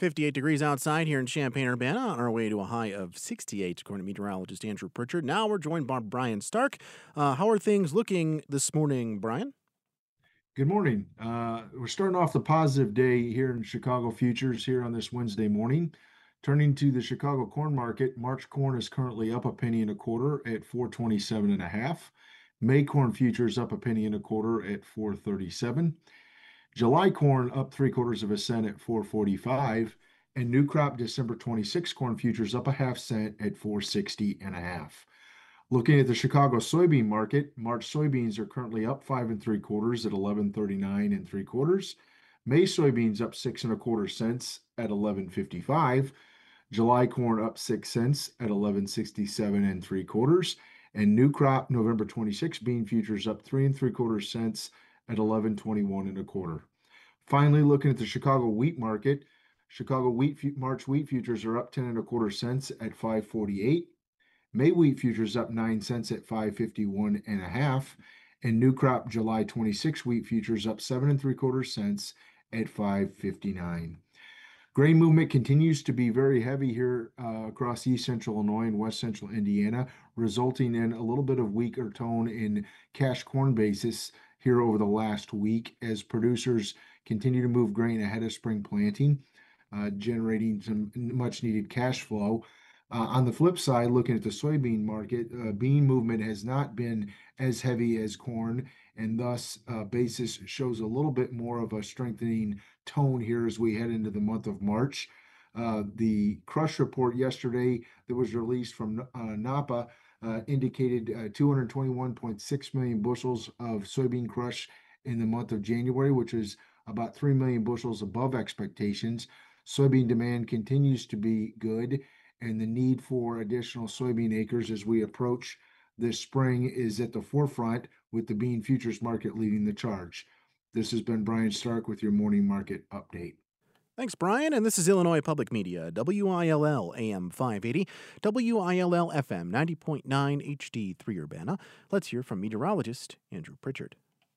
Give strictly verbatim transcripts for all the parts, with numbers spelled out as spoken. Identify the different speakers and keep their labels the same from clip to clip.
Speaker 1: fifty-eight degrees outside here in Champaign-Urbana, on our way to a high of sixty-eight, according to meteorologist Andrew Pritchard. Now we're joined by Brian Stark. Uh, how are things looking this morning, Brian?
Speaker 2: Good morning. Uh, we're starting off the positive day here in Chicago futures here on this Wednesday morning. Turning to the Chicago corn market, March corn is currently up a penny and a quarter at four twenty-seven and a half. May corn futures up a penny and a quarter at four thirty-seven. July corn up three quarters of a cent at four forty-five, and new crop December twenty-six corn futures up a half cent at four sixty and a half. Looking at the Chicago soybean market, March soybeans are currently up five and three quarters at eleven thirty-nine and three quarters. May soybeans up six and a quarter cents at eleven fifty-five. July corn up six cents at eleven sixty-seven and three quarters. And new crop November twenty-six bean futures up three and three quarter cents at eleven twenty-one and a quarter. Finally, looking at the Chicago wheat market, Chicago wheat March wheat futures are up ten and a quarter cents at five forty-eight. May wheat futures up nine cents at five fifty-one and a half, and new crop July twenty-six wheat futures up seven and three quarter cents at five fifty-nine. Grain movement continues to be very heavy here uh, across East Central Illinois and West Central Indiana, resulting in a little bit of weaker tone in cash corn basis here over the last week as producers continue to move grain ahead of spring planting, uh, generating some much needed cash flow. Uh, on the flip side, looking at the soybean market, uh, bean movement has not been as heavy as corn, and thus uh, basis shows a little bit more of a strengthening tone here as we head into the month of March. Uh, the crush report yesterday that was released from uh, NAPA uh, indicated uh, two hundred twenty-one point six million bushels of soybean crush in the month of January, which is about three million bushels above expectations. Soybean demand continues to be good, and the need for additional soybean acres as we approach this spring is at the forefront, with the bean futures market leading the charge. This has been Brian Stark with your morning market update.
Speaker 1: Thanks, Brian. And this is Illinois Public Media, W I L L A M five eighty, W I L L F M ninety point nine H D three Urbana. Let's hear from meteorologist Andrew Pritchard.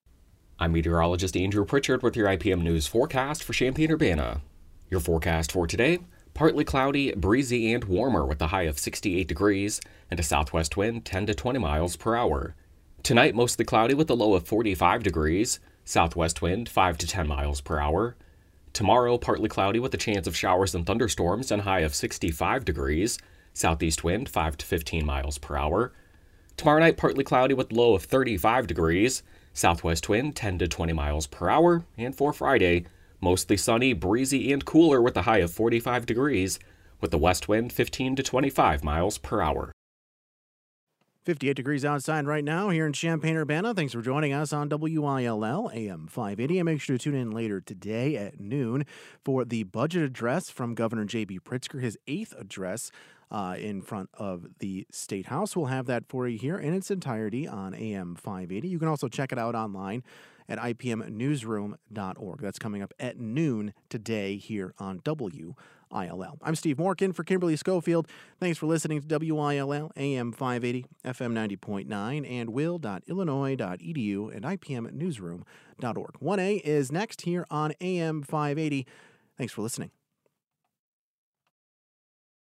Speaker 3: I'm meteorologist Andrew Pritchard with your I P M News forecast for Champaign-Urbana. Your forecast for today: partly cloudy, breezy, and warmer with a high of sixty-eight degrees and a southwest wind ten to twenty miles per hour. Tonight, mostly cloudy with a low of forty-five degrees, southwest wind five to ten miles per hour. Tomorrow, partly cloudy with a chance of showers and thunderstorms and high of sixty-five degrees, southeast wind five to fifteen miles per hour. Tomorrow night, partly cloudy with low of thirty-five degrees, southwest wind ten to twenty miles per hour. And for Friday, mostly sunny, breezy, and cooler with a high of forty-five degrees, with the west wind fifteen to twenty-five miles per hour.
Speaker 1: fifty-eight degrees outside right now here in Champaign-Urbana. Thanks for joining us on W I L L A M five eighty. And make sure to tune in later today at noon for the budget address from Governor J B. Pritzker, his eighth address uh, in front of the State House. We'll have that for you here in its entirety on A M five eighty. You can also check it out online at I P M newsroom dot org. That's coming up at noon today here on W I L L. I'm Steve Morkin for Kimberly Schofield. Thanks for listening to W I L L A M five eighty, F M ninety point nine, and will dot illinois dot e d u and I P M newsroom dot org. one A is next here on A M five eighty. Thanks for listening.